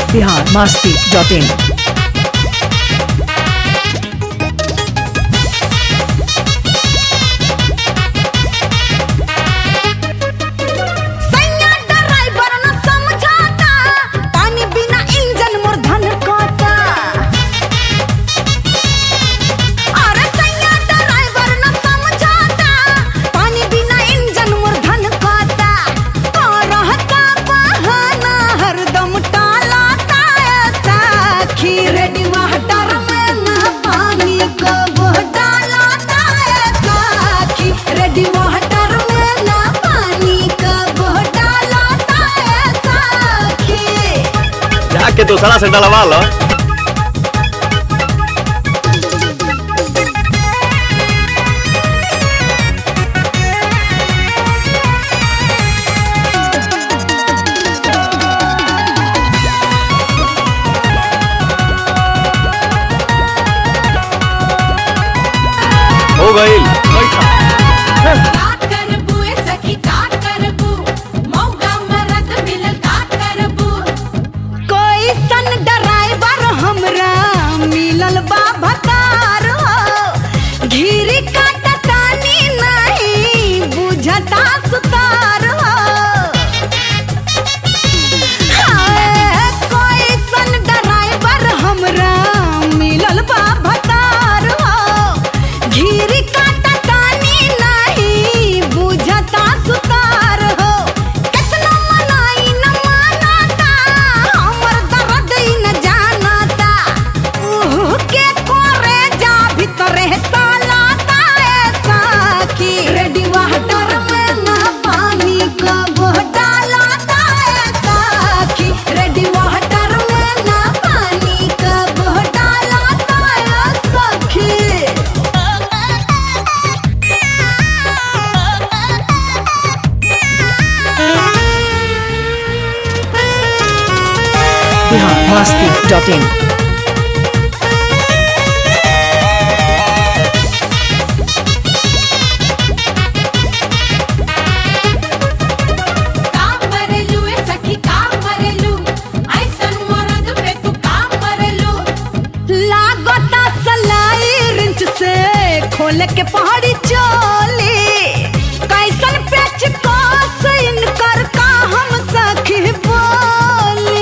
biharmasti.in। que tú salas en la bala। हो गई biharmasti.in। खोल के पहाड़ी चोली कैसन पेच कोस इनकर का हम सखी बोली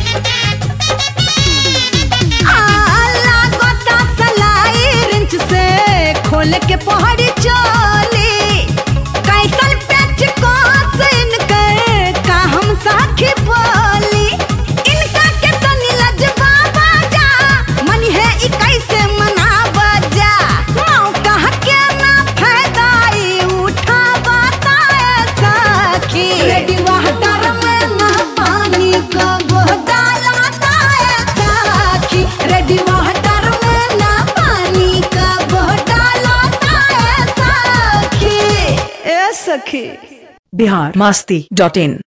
लागता सलाई रिंच से खोल के पहाड़ी चोली कैसन पेच कोस इनकर का हम सखी बोली इनका के तनी लजवा बाजा मन है ई कैसे मना biharmasti.in।